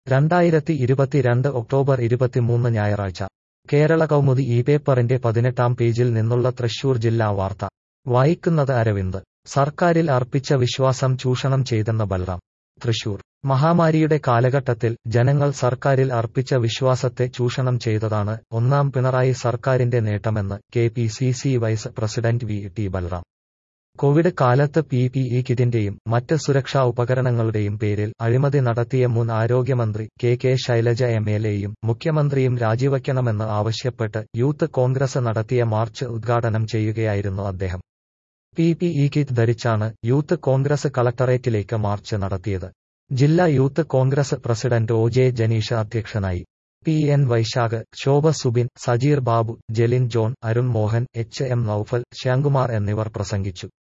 2022 October 23 ഞായറാഴ്ച കേരള കൗമുദി ഈ പേപ്പറിന്റെ 18-ാം പേജിൽ നിന്നുള്ള തൃശൂർ ജില്ലാ വാർത്ത വായിക്കുന്നത് അരവിന്ദ്. സർക്കാരിൽ അർപ്പിച്ച വിശ്വാസം ചൂഷണം ചെയ്തെന്ന് ബൽറാം. തൃശൂർ മഹാമാരിയുടെ കാലഘട്ടത്തിൽ ജനങ്ങൾ സർക്കാരിൽ അർപ്പിച്ച വിശ്വാസത്തെ ചൂഷണം ചെയ്തതാണ് ഒന്നാം പിണറായി സർക്കാരിന്റെ നേട്ടമെന്ന് KPCC vice president VT. Balram. Covid കാലത്ത് PPE കിറ്റിന്റെയും മറ്റ് സുരക്ഷാ ഉപകരണങ്ങളുടെയും പേരിൽ അഴിമതി നടത്തിയ മുൻ ആരോഗ്യമന്ത്രി കെ ശൈലജ MLAയും മുഖ്യമന്ത്രിയും രാജിവയ്ക്കണമെന്ന് ആവശ്യപ്പെട്ട് യൂത്ത് കോൺഗ്രസ് നടത്തിയ മാർച്ച് ഉദ്ഘാടനം ചെയ്യുകയായിരുന്നു അദ്ദേഹം. PPE കിറ്റ് ധരിച്ചാണ് യൂത്ത് കോൺഗ്രസ് കളക്ടറേറ്റിലേക്ക് മാർച്ച് നടത്തിയത്. ജില്ലാ youth Congress president OJ Janeesh അധ്യക്ഷനായി. PN Vaisakh, Shobha Subin, Sajeer Babu, Jelin John, Arun Mohan, HM Noufal, Shyamkumar എന്നിവർ പ്രസംഗിച്ചു.